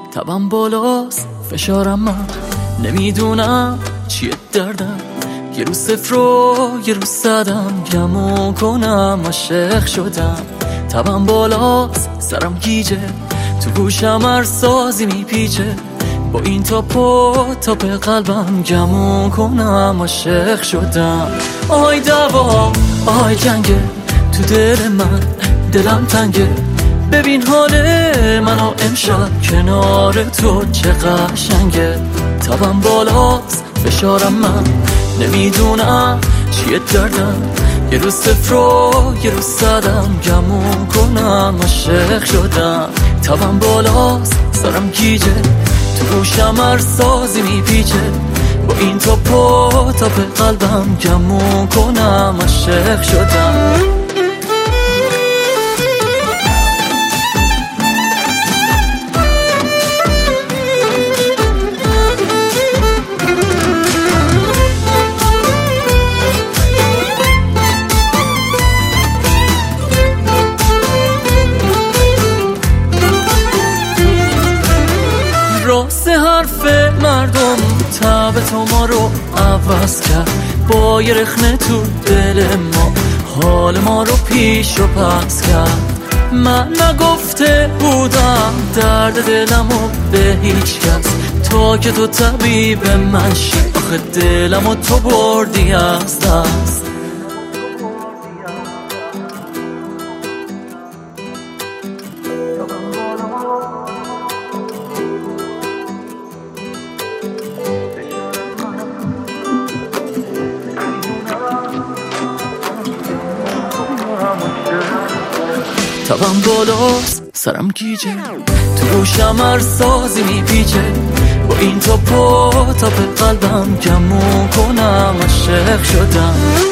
تبم بالاست فشارم من نمیدونم چیه دردم، یه روز صفر و یه روز صدم گمون کنم عاشق شدم. تبم بالاست سرم گیجه تو گوشم هر سازی میپیچه، با این تاپ قلبم گمون کنم عاشق شدم. آی دوا آی جنگه تو دل من، دلم تنگه ببین حال منو امشب کنار تو چه قشنگه. تبم بالاست فشارم من نمیدونم چیه دردم، یه روز صفر و یه روز صدم گمون کنم عاشق شدم. تبم بالاست سرم گیجه تو گوشم هر سازی میپیچه، با این تاپ قلبم گمون کنم عاشق شدم. راست حرف مردم تب تو ما رو عوض کرد، با یه رخنه تو دل ما حال ما رو پیش و پس کرد. من نگفته بودم درد دلمو به هیچ کس، تا که تو طبیب من شی، آخه دلمو تو بردی از دست. تبم بالاست سرم گیجه تو گوشم هر سازی میپیچه، با این تاپ قلبم گمون کنم عاشق شدم.